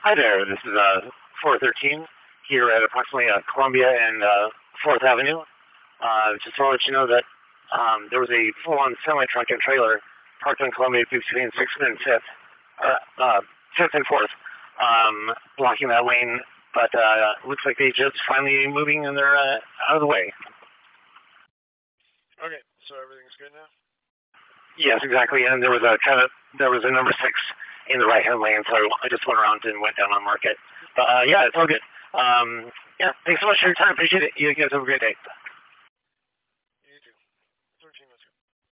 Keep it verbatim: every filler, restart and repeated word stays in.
Hi there, this is uh, four thirteen here at approximately uh, Columbia and uh, fourth Avenue. Uh, just want to let you know that um, there was a full-on semi-truck and trailer parked on Columbia between sixth and fifth, uh, uh, fifth and fourth, um, blocking that lane. But uh, looks like they just finally moving and they're uh, out of the way. Okay, so everything's good now? Yes, exactly. And there was a kind of there was a number six in the right-hand lane, so I just went around and went down on Market. But uh, yeah, it's all good. Um, yeah, thanks so much for your time. Appreciate it. You guys have a great day.